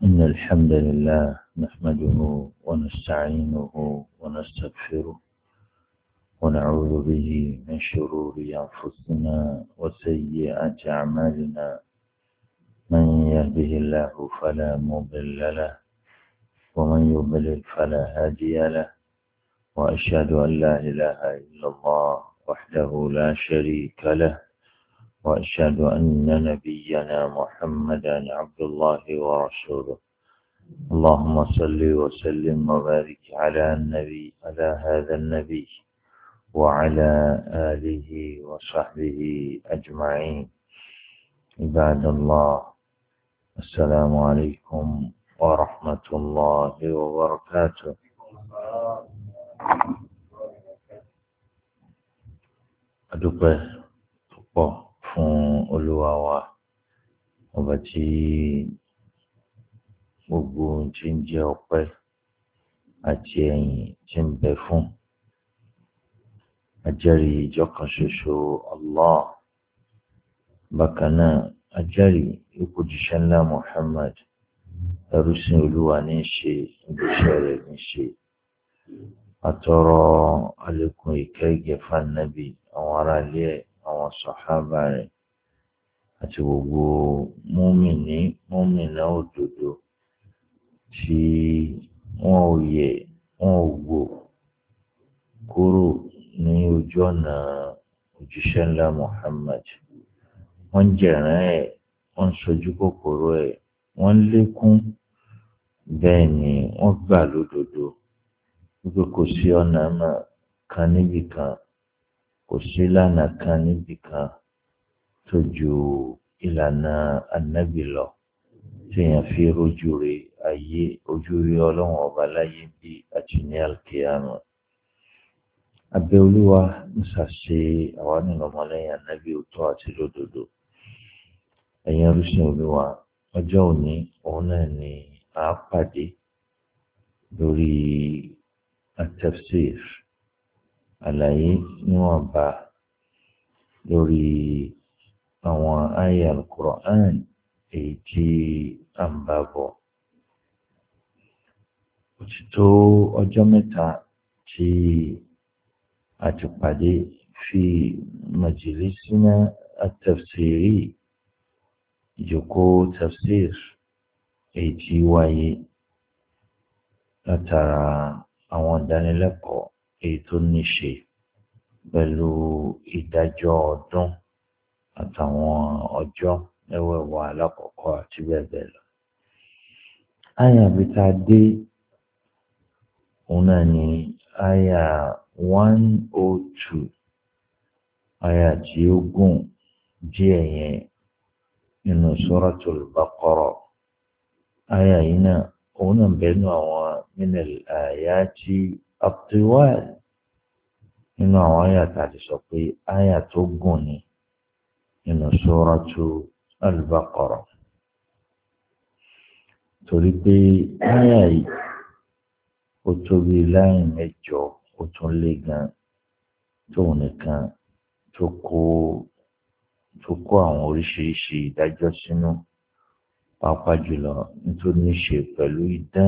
إن الحمد لله نحمده ونستعينه ونستغفره ونعوذ به من شرور أنفسنا وسيئات أعمالنا. من يهده الله فلا مضل له ومن يضلل فلا هادي له، وأشهد أن لا إله إلا الله وحده لا شريك له، وأشهد أن نبينا محمدا عبد الله ورسوله. اللهم صل وسلم وبارك على هذا النبي وعلى آله وصحبه أجمعين. عباد الله، السلام عليكم ورحمة الله وبركاته. adúpẹ́ púpọ̀ fún Olúwa wa, ọba tí gbogbo ohun tí ń jẹ́ ọpẹ́ àti ẹ̀yìn tí ń bẹ fún. Ajẹ́rìí ìjọ kan ṣoṣo Allah. Bákan náà ajẹ́rìí ìpòjíṣẹ́ ńlá Muhammad ẹrú sí Olúwa ní í ṣe, ìgbésẹ̀ rẹ̀ ní í ṣe. Àtọrọ àlékún ìkẹ́ ìgẹ̀ fún-Ànábì, àwọn ará ilé ẹ̀, àwọn sàhábà rẹ̀ àti gbogbo mùmínì mùmínà òdodo tí wọn ò yẹ wọn ò gbò kúrò ní ojú ọ̀nà òjíṣẹ́ ńlá Muhammad. Wọ́n jẹ̀rán ẹ̀, wọ́n sojú kòkòrò ẹ̀, wọ́n lékún, bẹ́ẹ̀ ni wọ́n gbà lódodo wípé kò sí ọ̀nà kan níbì kan, kò sí ìlànà kan níbì kan tó ju ìlànà Ànábì lọ, tí èèyàn fi rójú rẹ̀ ayé, ojú rí Ọlọ́run ọba láyé bí àti ní alkiyama. Abẹ́ Olúwa ń ṣàṣe àwa nínú ọmọlẹ́yìn Ànábì òótọ́ àti lódodo. Ẹ̀yin ẹrúsìn Olúwa, ọjọ́ òní òun náà ni a pàdé lórí at-tafsir, àlàyé níwọ̀nba lórí àwọn àyá al-Qur'an èyí tí a ń bá bọ̀. Ó ti tó ọjọ́ mẹ́ta tí a ti pàdé fi majlisina at-tafsiri, ìjókòó tafsir èyí tí wáyé látara àwọn ìdánilẹ́kọ̀ọ́ èyí tó ní ṣe pẹ̀lú ìdájọ́ ọdún àtàwọn ọjọ́ mẹ́wẹ̀ẹ̀wá alákọ̀ọ́kọ́ àti bẹ́ẹ̀ bẹ́ẹ̀ lọ. Àyà bí tá a dé òun náà ni àyà 102, àyà tí ó gùn díẹ̀ yẹn nínú Suratul Baqara. Àyà yìí náà òun náà bẹ́ẹ̀ nù àwọn minal ayati at-tiwal, nínú àwọn àyà tá a ti sọ pé àyà tó gùn ni nínú Suratul Baqara. Torí pé àyà yìí ó tóbi láàrin mẹ́jọ, ó tún lé gan, tóun nìkan tó kó àwọn oríṣiríṣi ìdájọ́ sínú, pàápàá jùlọ nítorí ní ṣe pẹ̀lú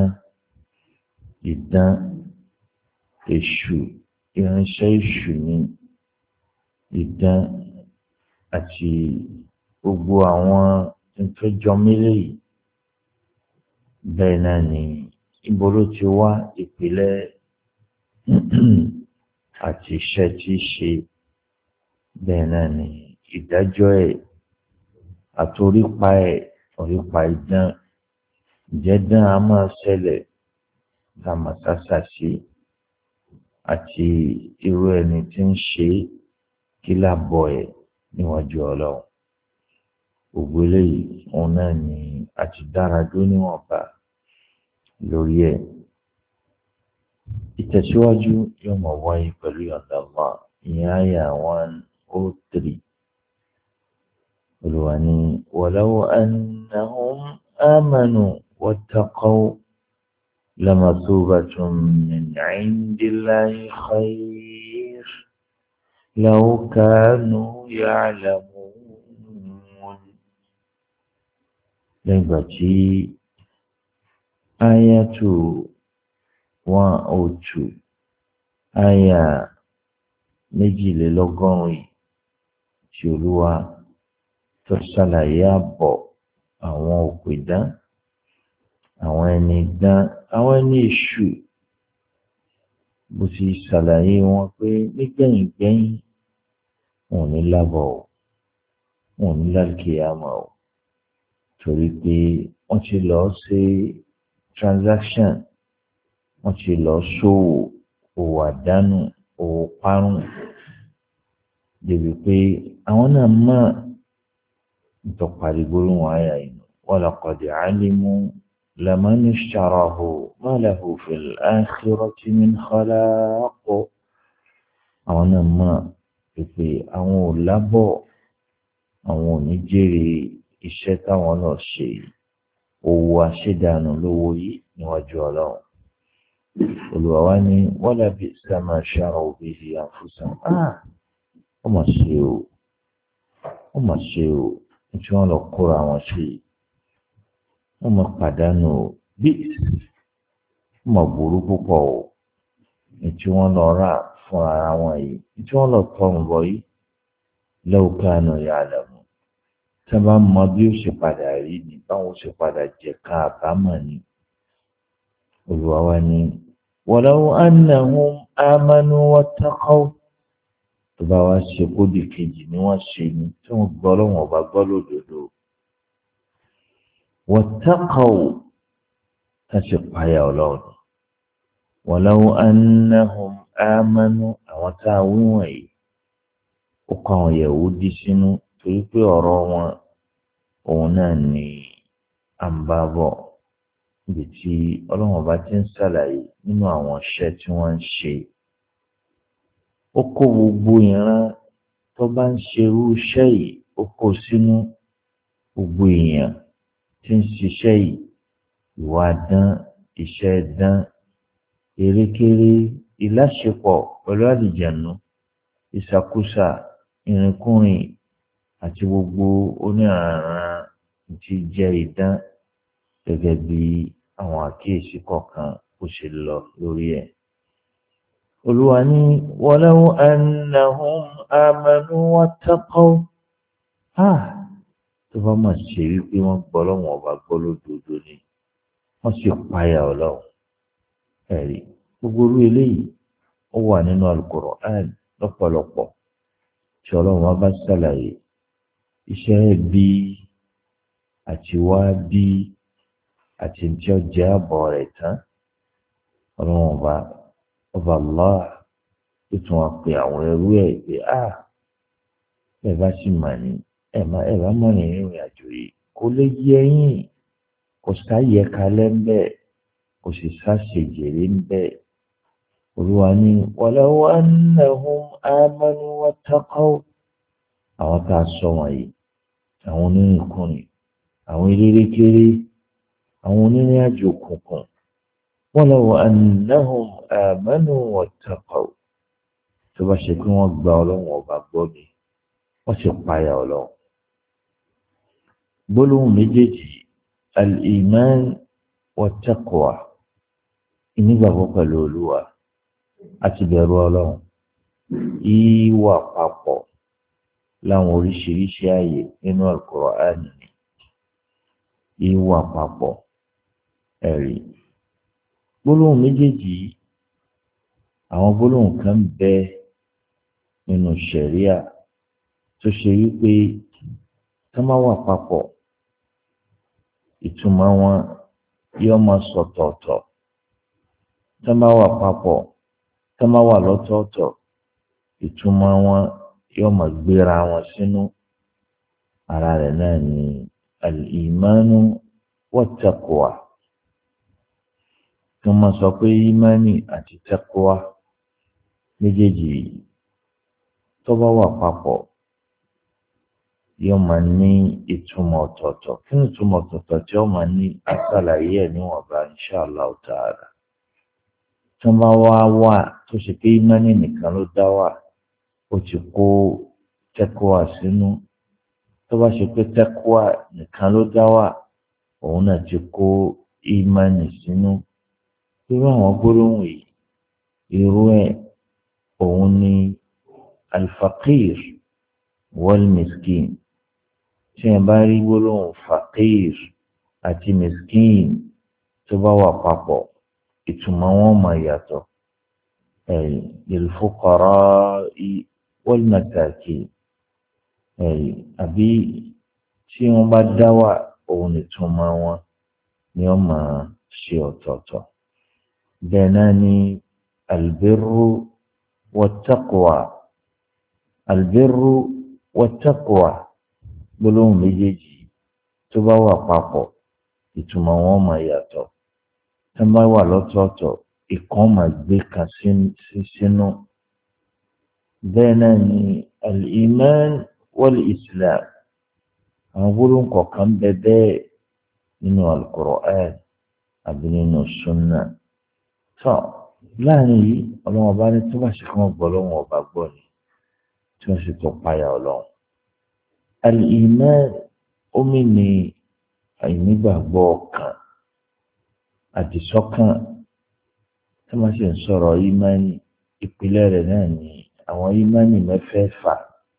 idán èṣù, irinṣẹ́ èṣù ní idán àti gbogbo àwọn ìtọ́jọ́ mílẹ̀ yìí. Bẹ́ẹ̀ náà ni ibo ló ti wá ìpìlẹ̀ àti iṣẹ́ tí í ṣe, bẹ́ẹ̀ náà ni ìdájọ́ ẹ̀ àti orípa idán. Ìjẹ́dán a máa ṣẹlẹ̀ tàmátásà sí, àti irú ẹni tí ń ṣe kí lábọ̀ ẹ̀ níwájú Ọlọ́run. Gbogbo eléyìí òun náà ni a ti dára dúró níwọ̀nba lórí ẹ̀. Ìtẹ̀síwájú yóò máa wáyé pẹ̀lú ìyọ̀ǹda Allah. Ìyẹn àyà 103. Olúwa ní walaw annahum amanu wattaqaw lamathubatun min 'indillahi khayr law kanu ya'lamun. Lẹ́yìn ìgbà tí ayatu 102 aya méjìlélọ́gọ́rùn yìí tí Olúwa tó ṣàlàyé àbọ̀ àwọn òpìdán àwọn ẹni dán àwọn ẹni èṣù bó ti ṣàlàyé wọn pé nígbẹ̀yìngbẹ̀yìn wọn ò ní lábọ̀ o wọn ò ní lálùkìyàmọ̀ o torí pé wọ́n ti lọ ṣe transaction wọ́n ti lọ ṣòwò òwò àdánù òwò parun débi pé àwọn náà mọ̀ ìtọ́parí gbólóhùn àyà yìí walaqad alimu laman ishtarahu ma lahu fil akhirati min khalaq àwọn náà mọ̀ pé àwọn ò lábọ̀ àwọn ò ní jèrè iṣẹ́ táwọn náà ṣe owó àṣedànù lówó yìí níwájú Ọlọ́run Olúwa wa ní wala bi'sa ma shara'u bihi anfusahum ó mà ṣe o ó mà ṣe o tí wọ́n lọ kóra wọn sí wọ́n mọ̀ pàdánù o bí wọ́n mọ̀ burú púpọ̀ o tí wọ́n lọ rà fún ara wọn yìí tí wọ́n lọ tọrùn bọ̀ yìí law kanu ya'lamun tí wọ́n bá mọ bí ó ṣe padà rí ni báwọn ṣe padà jẹ ká àbámọ̀ ni Olúwa wa ní walau annahum amanu wattaqaw tó bá wá ṣe kódì kejì ni wọ́n ṣe ni tí wọ́n gbọ́ lọ́wọ́ ọba gbọ́ lódodo wattaqaw tá ṣe páyà Ọlọ́run walau annahum amanu àwọn tá a wí wọ̀nyí ó kọ́ àwọn Yẹhudi sínú torí pé ọ̀rọ̀ wọn òun náà ni à ń bá bọ̀ níbi tí Ọlọ́run ọba ti ń ṣàlàyé nínú àwọn iṣẹ́ tí wọ́n ń ṣe ó kó gbogbo ìran tó bá ń ṣerú iṣẹ́ yìí ó kó sínú gbogbo èèyàn tí ń ṣiṣẹ́ yìí ìwà dán iṣẹ́ dán erékeré ìláṣepọ̀ pẹ̀lú àlìjànú ìṣàkóso ìrìnkúrìn àti gbogbo oníranran tí jẹ́ idán gẹ́gẹ́ bí àwọn àkíyèsí kọ̀ọ̀kan ó ṣe lọ lórí ẹ̀. Olúwa ní walau annahum amanu wattaqaw tó bá mà ṣe wípé wọ́n gbọ́ lọ́wọ́ ọba gbọ́ lódodo ni wọ́n sì páyà Ọlọ́run ẹ̀rí gbogbo orú eléyìí ó wà nínú Al-Qur'an lọ́pọ̀lọpọ̀ tí Ọlọ́run wá bá ṣàlàyé iṣẹ́ bí àti wá bí àti tí ó jẹ́ àbọ̀ rẹ̀ tán Ọlọ́run ọba Allah tó tún wá pé àwọn ẹrú ẹ̀ pé ẹ bá sì mà ní ẹ bá mọ̀ ní ìrìn àjò yìí kó lè yẹ yín kò sáyẹ kalẹ̀ ń bẹ̀ kò sì sáṣejèrè ń bẹ̀ Olúwa ní walau annahum amanu wattaqaw àwọn tá a sọ wọ̀nyí àwọn onírìnkùnrin àwọn elérékéré àwọn onírìn àjò kùnkùn walau annahum amanu wattaqaw tó bá ṣe pé wọ́n gba Ọlọ́run ọba gbọ́ mi wọ́n sì páyà Ọlọ́run gbólóhùn méjèèjì al-iman wattaqwa ìnígbàgbọ́ pẹ̀lú Olúwa àti bẹ̀rù Ọlọ́run ìwà papọ̀ láwọn oríṣiríṣi ààyè nínú Al-Qur'an ni ìwà papọ̀ ẹ̀rí gbólóhùn méjèèjì àwọn gbólóhùn kan bẹ nínú ṣẹ̀ríà tó ṣe wípé tó máa wà papọ̀ ìtumọ̀ wọn yóò máa sọ̀tọ̀ọ̀tọ̀ tó máa wà papọ̀ tó máa wà lọ́tọ̀ọ̀tọ̀ ìtumọ̀ wọn yóò máa gbéra wọn sínú ara rẹ̀ náà ní al-imanu wat-taqwa tó máa sọ pé ìmánì àti taqwa méjèèjì tó bá wà papọ̀ yóò máa ní ìtumọ̀ ọ̀tọ̀ọ̀tọ̀ kí ni ìtumọ̀ ọ̀tọ̀ọ̀tọ̀ tí ó máa ní àṣàlàyé ẹ̀ níwọ̀nba insha Allah ta'ala tó bá wà tó ṣe pé ìmánì nìkan ló dá wà ó ti kó taqwa sínú tó bá ṣe pé taqwa nìkan ló dá wà òun náà ti kó ìmánì sínú. Irú àwọn gbólóhùn yìí irú ẹ̀ òun ni alfaqir wal miskin. Tí ẹ bá rí gbólóhùn faqir àti miskin tó bá wà papọ̀ ìtumọ̀ wọn máa yàtọ̀. Lil-fuqara'i wal-masakin àbí tí wọ́n bá dá wà òun ìtumọ̀ wọn ni wọ́n máa ṣe ọ̀tọ̀ọ̀tọ̀. Bẹ́ẹ̀ náà ni albirru wat-taqwa. Albirru wat-taqwa gbólóhùn méjèèjì tó bá wà papọ̀ ìtumọ̀ wọn máa yàtọ̀. Tó bá wà lọ́tọ̀ọ̀tọ̀ ìkan máa gbé kan sínú. Bẹ́ẹ̀ náà ni al-iman wal-islam. Àwọn gbólóhùn kọ̀ọ̀kan bẹ́ẹ̀ nínú al-Qur'an àbí nínú sunnah. Láàrin yìí ọlọ́wọ́n bá ní tó bá ṣe kí wọ́n gbọ́ lọ́wọ́ ọba gbọ́ ni tí wọ́n sì tó páyà ọlọ́run. Al-iman omi ni àìnígbàgbọ́ ọkàn àdìsọ́kàn. Tí wọ́n sì ń sọ̀rọ̀ ìmánì ìpìlẹ̀ rẹ̀ náà ni àwọn ìmánì mẹ́fẹ̀ẹ̀fà,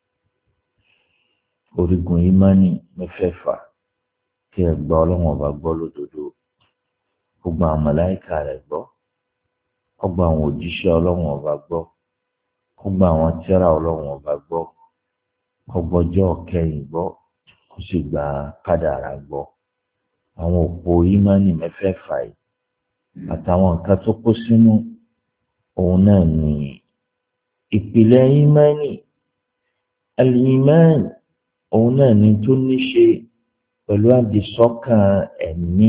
orígun ìmánì mẹ́fẹ̀ẹ̀fà. Kí ẹ gbọ́ ọlọ́run ọba gbọ́ lódodo, gbogbo àwọn màláíkà rẹ̀ gbọ́, gbogbo àwọn òjíṣẹ́ ọlọ́run ọba gbọ́, gbogbo àwọn tírà ọlọ́run ọba gbọ́, gbogbo ọjọ́ kẹyìn gbọ́, kó sì gba kádàrá gbọ́. Àwọn òpó ìmánì mẹ́fẹ̀ẹ̀fà yìí àtàwọn nǹkan tó kó sínú òun náà ni ìpìlẹ̀ ìmánì. Al-iman òun náà ni tó ní ṣe pẹ̀lú àdìsọ́kàn ẹ̀mí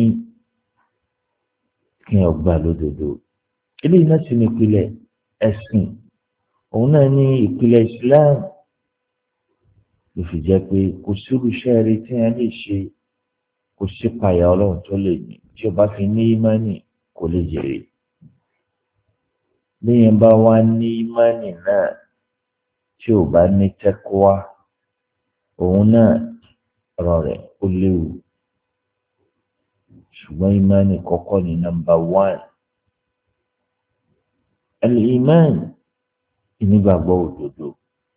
kí ẹ gbà lódodo. Eléyìí náà sì ní ìpìlẹ̀ ẹ̀sìn, òun náà ní ìpìlẹ̀ Islam. Ló fi jẹ́ pé kò sírú iṣẹ́ rí tí wọ́n lè ṣe, kò sí payà ọlọ́run tó lè ní tí ó bá fi ní ìmánì kò lè jèrè. Bẹ́ẹ̀ bá wá ní ìmánì náà tí ò bá ní taqwa, òun náà ọ̀rọ̀ rẹ̀ ó léwu. Ṣùgbọ́n ìmánì kọ́kọ́ ní nọ́mbà 1. Al-iman ìnígbàgbọ́ òdodo.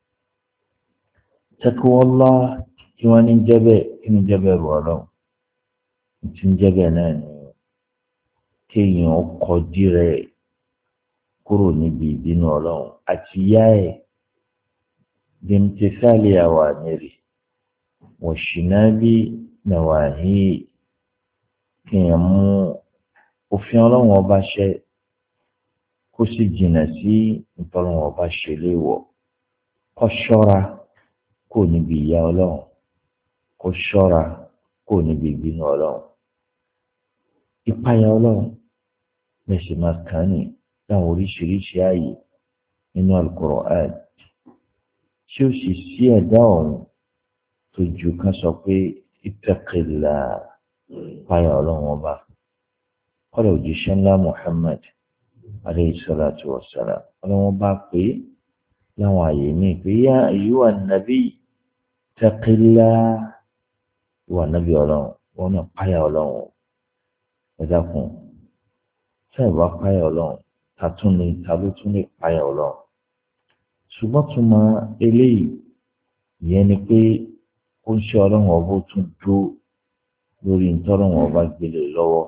Taqwallah tí wọ́n ní jẹ́bẹ̀ kí ní jẹ́bẹ̀ rọrùn. Tí ń jẹ́bẹ̀ náà ni kéèyàn kọjú rẹ̀ kúrò níbi ìbínú ọlọ́run àti yá ẹ̀ bimtithali awamiri wa shinabi nawahi. Kéèyàn mú òfin ọlọ́run ọba ṣẹ kó sì jìnnà sí ìtọ́lọ́run ọba ṣe léèwọ̀. Kó ṣọ́ra kó níbi ìyà ọlọ́run, kó ṣọ́ra kó níbi ìbínú ọlọ́run. Ìpayà ọlọ́run lẹ́sìn máa kàn ní láwọn oríṣiríṣi ààyè nínú Al-Qur'an tí ó sì sí ẹ̀dá ọ̀hún tó ju ká sọ pé ittaqillah, ìpayà ọlọ́run ọba. Kọ́lá òjíṣẹ́ ńlá Muhammad alayhi salatu wa salam ọlọ́run bá pé láwọn ààyè míì pé yá ayyuhan nabi ittaqillah, ìwà nábì ọlọ́run wọn náà páyà ọlọ́run. Ẹ dákun tí ẹ bá páyà ọlọ́run ta ló tún lè páyà ọlọ́run. Ṣùgbọ́n tún máa eléyìí ìyẹn ni pé ó ń ṣe ọlọ́run ọba ó tún dúró lórí ntọ́lọ́run ọba gbélé lọ́wọ́.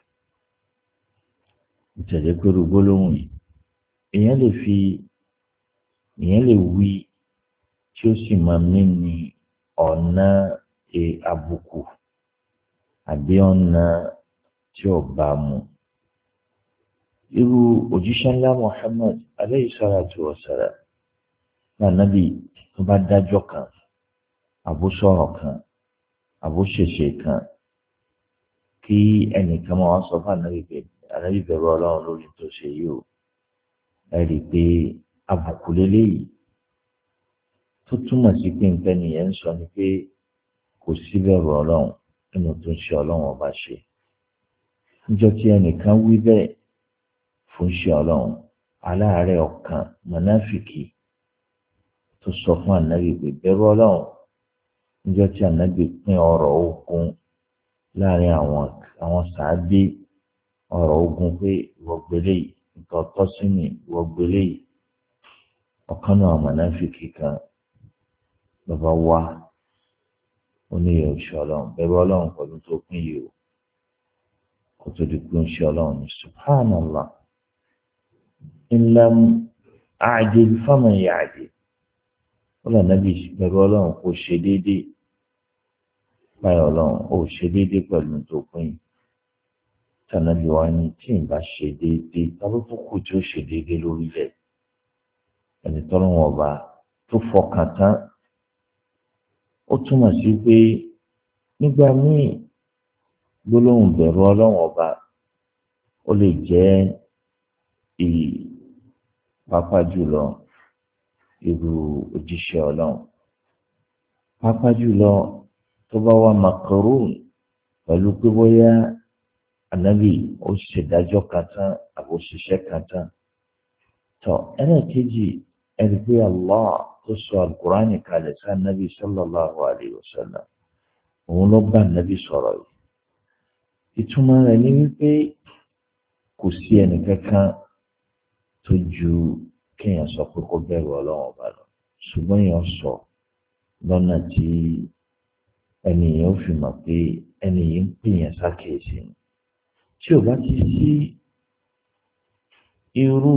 Ìtẹ̀lé pẹ̀lú gbólóhùn yìí èèyàn lè wí tí ó sì máa mí ní ọ̀nà àbùkù àbí ọ̀nà tí ò bá mu. Irú òjíṣẹ́ ńlá Muhammad alayhi salatu wa salam náà nábì tó bá dájọ́ kan àbó sọ̀rọ̀ kan àbó ṣèṣe kan kí ẹnìkan máa wá sọ fún ànábì bẹ̀rù ọlọ́run lórí tó ṣe yìí o. Ẹ rí i pé àbùkù lélẹ́yìí tó túmọ̀ sí pé nǹkan nìyẹn ń sọ ni pé kò sí bẹ̀rù ọlọ́run nínú tó ń ṣe ọlọ́run ọba ṣe. Níjọ́ tí ẹnìkan wí bẹ́ẹ̀ fún ṣe ọlọ́run, aláàárẹ̀ ọkàn mọ̀náfìkì tó sọ fún ànábì pé bẹ̀rù ọlọ́run. Níjọ́ tí ànábì pín ọrọ̀ ogun láàrin àwọn sàábé ọ̀rọ̀ ogun pé ìwọ̀gbélé nǹkan tọ́ sí mi ìwọ̀gbélé ọ̀kan náà mọ̀nàfíkì kan lọ́ba wá oníyẹ̀ òṣìṣẹ́ ọlọ́run bẹ̀rù ọlọ́run pẹ̀lú tó pín yìí o kó tó di pé ń ṣe ọlọ́run ní subhanallah illam a'dil faman ya'dil ó lọ nábì bẹ̀rù ọlọ́run kò ṣe déédéé báyọ̀ ọlọ́run ó ṣe déédéé pẹ̀lú tó pín yìí tànàbí wa ní tí n bá ṣe déédéé tábí tó kù tí ó ṣe déédéé lórílẹ̀ ẹni tọ́lọ́ wọn ọba tó fọkàn tán ó túmọ̀ sí pé nígbà míì gbólóhùn bẹ̀rù ọlọ́run ọba ó lè jẹ́ pàápàá jùlọ irú òjíṣẹ́ ọlọ́run pàápàá jùlọ tó bá wà makarun pẹ̀lú pé bóyá ànábì ó ṣèdájọ́ kan tán àbò ṣiṣẹ́ kan tán tọ́ ẹlẹ́ẹ̀kejì ẹni pé Allah tó sọ alukurani kalẹ̀ sí ànábì sallallahu alayhi wa sallam òun ló bá ànábì sọ̀rọ̀ yìí ìtumọ̀ rẹ̀ ni wípé kò sí ẹnì kankan tó ju kéèyàn sọ pé kó bẹ̀rù ọlọ́run ọba lọ ṣùgbọ́n èèyàn sọ lọ́nà tí ẹni yẹn ó fi mọ̀ pé ẹni yìí ń pè yẹn sákèésí ni tí ò bá ti sí irú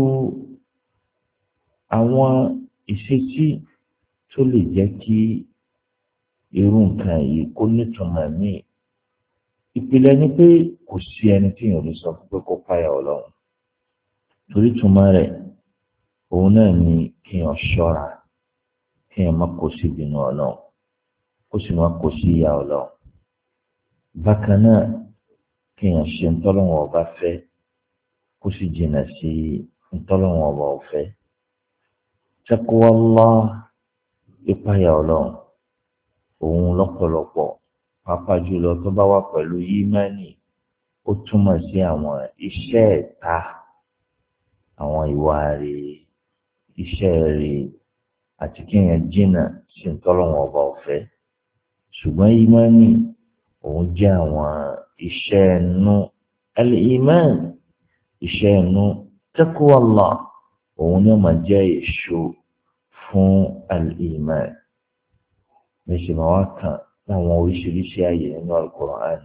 àwọn ìṣesí tó lè jẹ́ kí irú nǹkan yìí kó nítumọ̀ míì ìpìlẹ̀ ni pé kò sí ẹni tí èèyàn lè sọ pé kó páyà ọlọ́run torí túmọ̀ rẹ̀ òun náà ni kéèyàn ṣọ́ra kéèyàn má kó sí ìbínú ọlọ́run kó sì má kó sí ìyà ọlọ́run bákan náà kéèyàn ṣe ntọ́lọ́wọ̀n ọba fẹ́ kó sì jìnnà sí ntọ́lọ́wọ̀n ọba ọ̀fẹ́ taqwallah ìpáyà ọlọ́run òun lọ́pọ̀lọpọ̀ pàápàá jùlọ tó bá wà pẹ̀lú yímánì ó túmọ̀ sí àwọn iṣẹ́ ẹ̀ta àwọn ìwà rẹ̀ iṣẹ́ rẹ̀ àti kéèyàn jìnnà sí ntọ́lọ́wọ̀n ọba ọ̀fẹ́ ṣùgbọ́n yímánì òun jẹ́ àwọn iṣẹ́ ẹnu al-iman iṣẹ́ ẹnu taqwallah òun ni ó máa jẹ́ èso fún al-iman méjì máa wá kàn láwọn oríṣiríṣi ààyè nínú al-Qur'an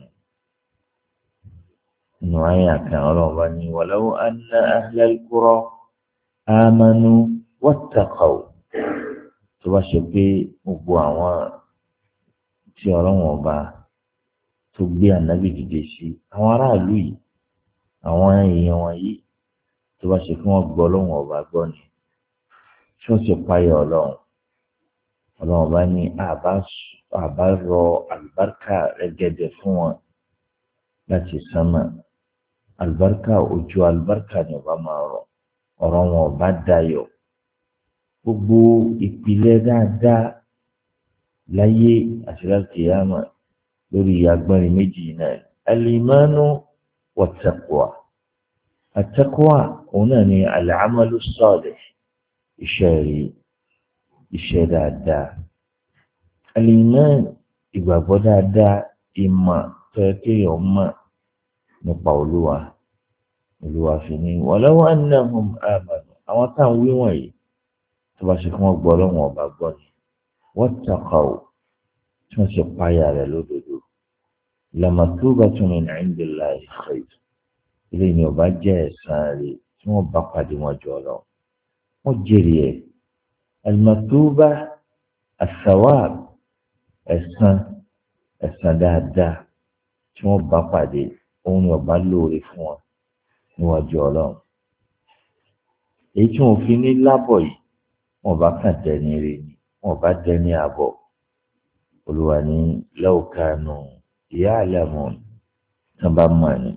nínú àyè kan ọlọ́run bá ní walau anna ahlal qura amanu wattaqaw tó bá ṣe pé gbogbo àwọn tí ọlọ́run ọba tó gbé ànábì dìde sí àwọn aráàlú yìí àwọn èèyàn wọ̀nyí tó bá ṣe kí wọ́n gbọ́ ọlọ́run ọba gbọ́ ni tí wọ́n sì páyà ọlọ́run ọba ní àbá rọ àlùbáríkà rẹ̀gẹ̀dẹ̀ fún wọn láti sánmà àlùbáríkà òjò àlùbáríkà ni ọba máa rọ ọ̀rọ̀ wọn ọba dayọ̀ gbogbo ìpìlẹ̀ dáadáa láyé àti láti yàmà lórí agbárin méjì náà al-imanu wat-taqwa at-taqwa òun náà ni al-amalu salih iṣẹ́ rí iṣẹ́ dáadáa al-iman ìgbàgbọ́ dáadáa ìmọ̀ tó yẹ kéèyàn mọ̀ nípa olúwa fi ní walau annahum amanu àwọn táwọn wí wọ̀nyí tó bá ṣe kí wọ́n gbọ́ ọlọ́run ọba gbọ́ ni wattaqaw tí wọ́n sì páyà rẹ̀ lódodo lamathubatun min indillahi khayr ilé ni ọba jẹ́ ẹ̀san rẹ̀ tí wọ́n bá pàdé wọn jọ lọ wọ́n jèrè ẹ̀ alimathuba as-sawab ẹ̀san dáadáa tí wọ́n bá pàdé òun ni ọba lóore fún wọn níwájú ọlọ́run èyí tí wọ́n fi ní lábọ̀ yìí wọ́n bá kàn dẹni rẹ̀ ni wọ́n bá dẹni àbọ̀ olúwa ní law kanu ya'lamun tán bá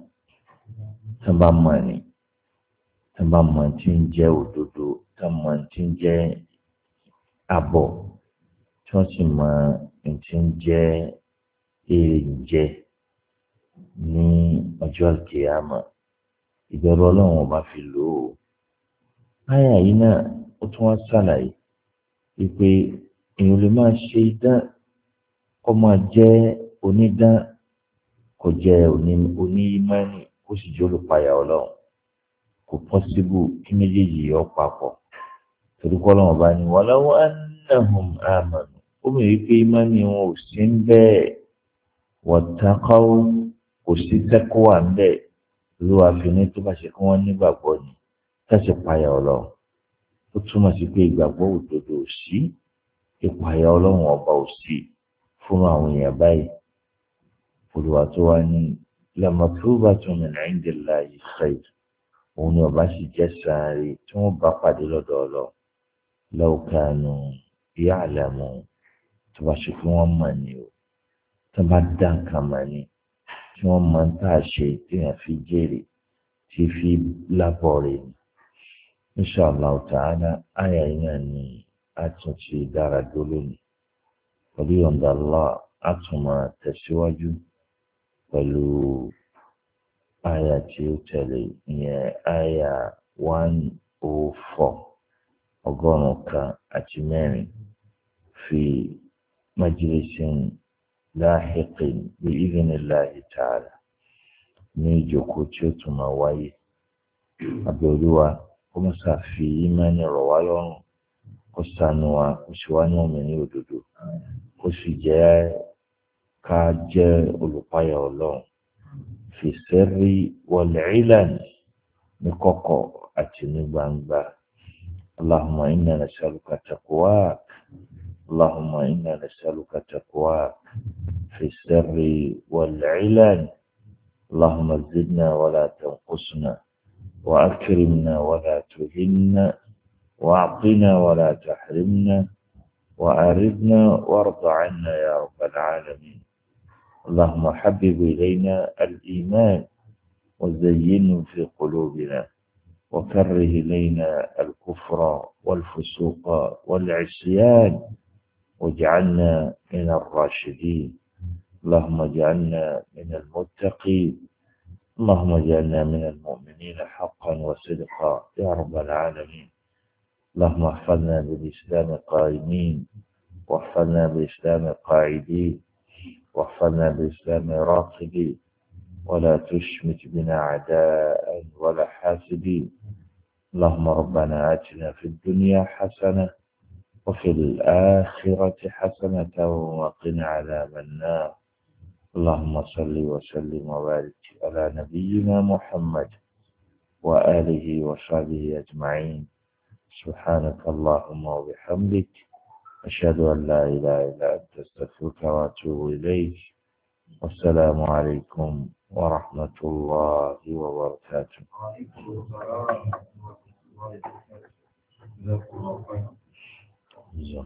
mọ̀ tí ń jẹ́ òdodo tán mọ̀ tí ń jẹ́ àbọ̀ tí wọ́n sì mọ̀ tí ń jẹ́ èrè ń jẹ́ ní ọjọ́ àkíyàmá ìbẹ̀rù ọlọ́run ọba fi lò ó. Áyà yìí náà ó tún wá ṣàlàyé wípé èèyàn lè máa ṣe idán kó máa jẹ́ onídán kó jẹ́ onímánì kó sì jẹ́ olùpayà ọlọ́run kò pọ́síbù kí méjèèjì yọ papọ̀ torí kọ́ lọ́wọ́ bá ní walau annahum amanu ó mìíràn wípé ìmánì wọn ò sí ń bẹ́ẹ̀ wattaqaw kò sí tẹ́kọ̀wà ń bẹ́ẹ̀ ló wàá fi ní tó bá ṣe kí wọ́n nígbàgbọ́ ni tẹ̀sí payà ọlọ́run ó túmọ̀ sí pé ìgbàgbọ́ òdodo ò sí ìpayà ọlọ́run ọba ò sí fún àwọn èèyàn báyìí olùwà tó wá ní lamathubatun min indillahi khair òun ni ọba sì jẹ́ sáré tí wọ́n bá pàdé lọ́dọ̀ ọlọ́run law kanu ya'lamun tó bá ṣe fún wọn mọ̀ ni o tó bá dá nǹkan mọ̀ ni tí wọ́n mọ̀ ń tà ṣe téèyàn fi jèrè tí fi lábọ̀ rẹ̀ ni. Inshallah ta'ala àyà yìí náà ni a tún ti dára dó lónìí pẹ̀lú yọ̀ǹda Allah a tún máa tẹ̀síwájú pẹ̀lú àyà tí ó tẹ̀lé ìyẹn àyà 104 ọgọ́rùn-ún kan àti mẹ́rin fi majlisin láhìqin bí idhnillahi ta'ala ní ìjókòó tí ó tún máa wáyé abẹ́olúwa kó má ṣàfi ìmánì rọ̀ wá lọ́rùn kó ṣàánú wa kó sì wá ní òmìnir òdodo kó sì jẹ́ ká jẹ́ olùpayà ọlọ́run fi sirri wal ilan ní kọ̀kọ̀ àti ní gbangba. Allahumma inna nas'aluka taqwak Allahumma inna nas'aluka taqwak fi sirri wal ilan Allahumma zidna wala tanqusna وأكرمنا ولا تهنا وأعطنا ولا تحرمنا وأردنا وارض عنا يا رب العالمين. اللهم حبب إلينا الإيمان وزينه في قلوبنا وكره إلينا الكفر والفسوق والعصيان واجعلنا من الراشدين. اللهم اجعلنا من المتقين اللهم اجعلنا من المؤمنين حقا وصدقا يا رب العالمين. اللهم احفظنا بالإسلام قائمين واحفظنا بالإسلام قاعدين واحفظنا بالإسلام راقدين ولا تشمت بنا عداء ولا حاسدين. اللهم ربنا آتنا في الدنيا حسنة وفي الآخرة حسنة وقنا عذاب النار. اللهم صل وسلم وبارك على نبينا محمد وآله وصحبه أجمعين. سبحانك اللهم وبحمدك أشهد أن لا إله إلا أنت أستغفرك وأتوب إليك. والسلام عليكم ورحمة الله وبركاته.